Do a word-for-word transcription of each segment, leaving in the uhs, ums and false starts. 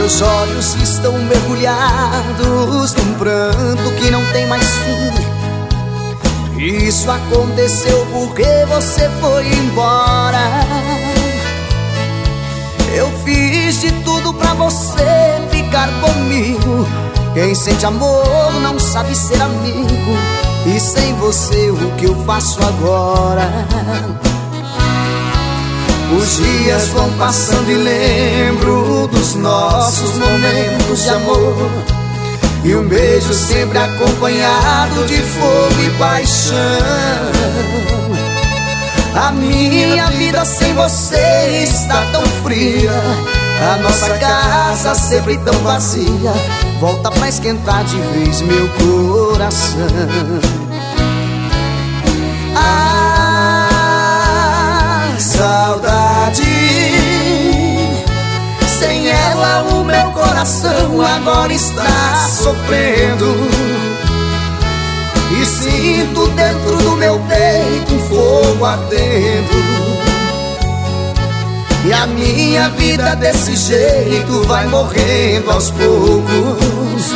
Meus olhos estão mergulhados num pranto que não tem mais fim. Isso aconteceu porque você foi embora. Eu fiz de tudo pra você ficar comigo. Quem sente amor não sabe ser amigo. E sem você o que eu faço agora? Os dias vão passando e lembro dos nossos momentos de amor. E um beijo sempre acompanhado de fogo e paixão. A minha vida sem você está tão fria. A nossa casa sempre tão vazia. Volta pra esquentar de vez meu coração. Ah, saudade. Sem ela o meu coração agora está sofrendo. E sinto dentro do meu peito um fogo ardendo. E a minha vida desse jeito vai morrendo aos poucos.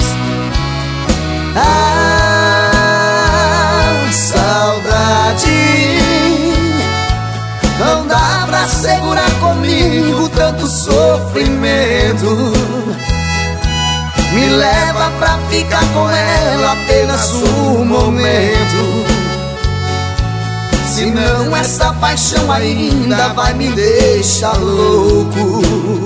Ah, saudade. Não dá pra segurar comigo tanto sofrimento. Me leva pra ficar com ela apenas um momento. Senão essa paixão ainda vai me deixar louco.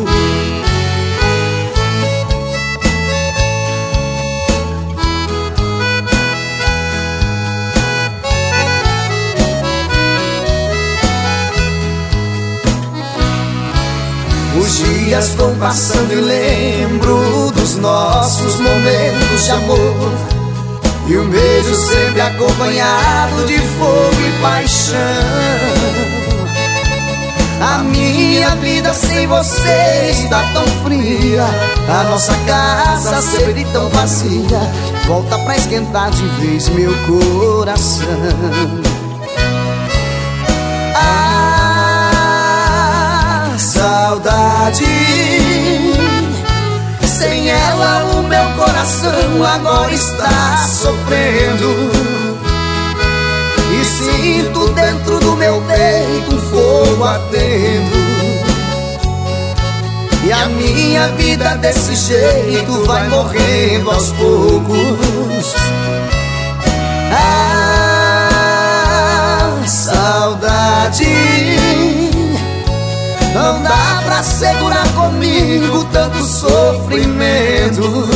Os dias vão passando e lembro dos nossos momentos de amor. E um beijo sempre acompanhado de fogo e paixão. A minha vida sem você está tão fria. A nossa casa sempre tão vazia. Volta pra esquentar de vez meu coração. Ah, saudade. Sem ela o meu coração agora está sofrendo. E sinto dentro do meu peito um fogo ardendo. E a minha vida desse jeito vai morrendo aos poucos. Ah, saudade. Não dá pra segurar comigo tanto sofrimento.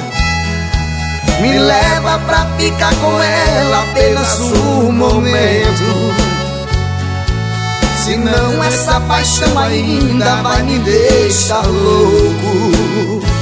Me leva pra ficar com ela apenas um momento. Senão essa paixão ainda vai me deixar louco.